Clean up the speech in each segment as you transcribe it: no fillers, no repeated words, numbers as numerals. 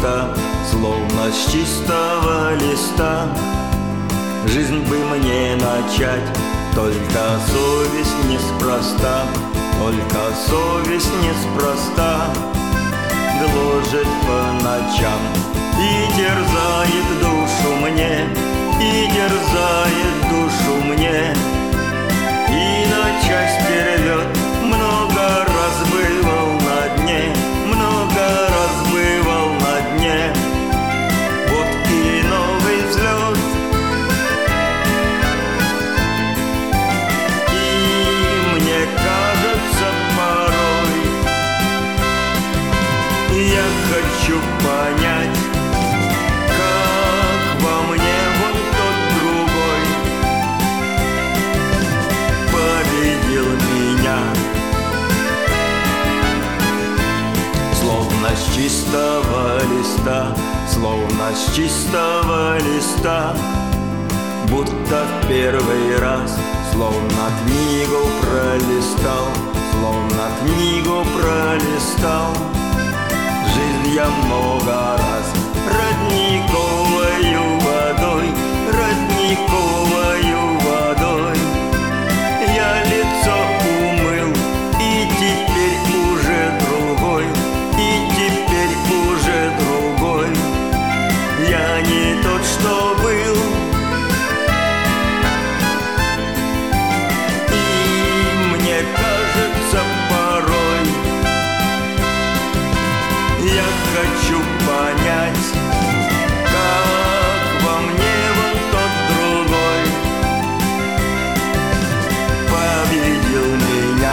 листа, словно с чистого листа. Жизнь бы мне начать, только совесть неспроста, только совесть неспроста гложет по ночам и терзает душу мне, и терзает душу мне, и на части рвет. Много раз бывал на дне, много раз бывал на дне. Вот и новый взлет, и мне кажется порой, я хочу понять, как во мне вон тот другой победил меня. Словно с чистого листа, словно с чистого листа, будто в первый раз, словно книгу пролистал, словно книгу пролистал. Жизнь я много раз родниковою водой, родниковою водой я лицо умыл, и теперь уже другой, и теперь уже другой. Я не тот, что был, и мне кажется порой, я хочу понять, как во мне вон тот другой победил меня.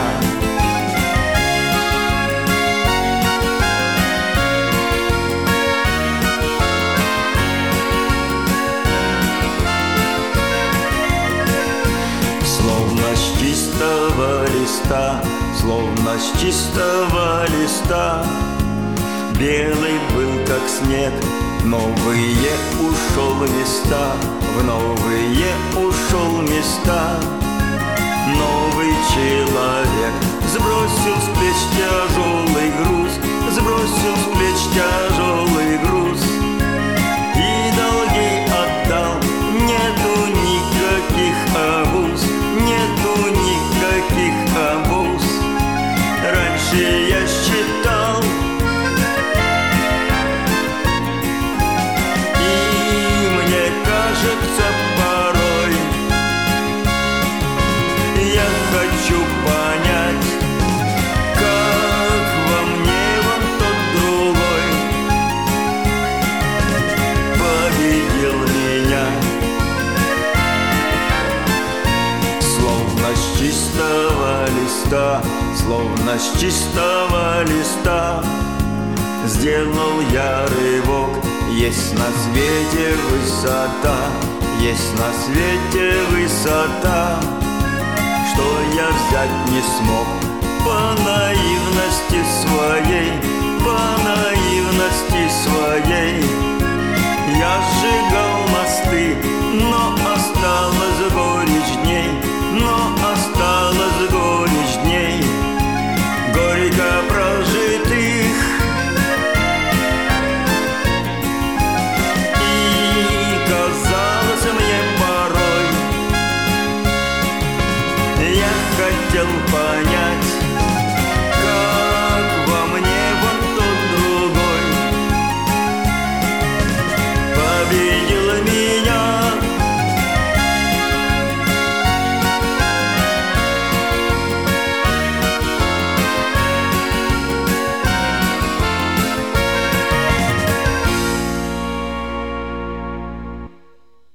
Словно с чистого листа, словно с чистого листа, белый был как снег, новые ушел места, в новые ушел места. Новый человек сбросил с плеч тяжелый груз, сбросил с плеч тяжелый груз, и долги отдал. Нету никаких обуз, нету никаких обуз. Раньше я считал, и мне кажется порой, я хочу понять, как во мне вон тот другой победил меня. Словно с чистого листа, словно с чистого листа сделал я рывок. Есть на свете высота, есть на свете высота, что я взять не смог по наивности своей, по наивности своей. Я сжигал мосты, но осталась горечь дней, но осталась горечь дней, горько прожитых. И казалось мне порой, я хотел понять,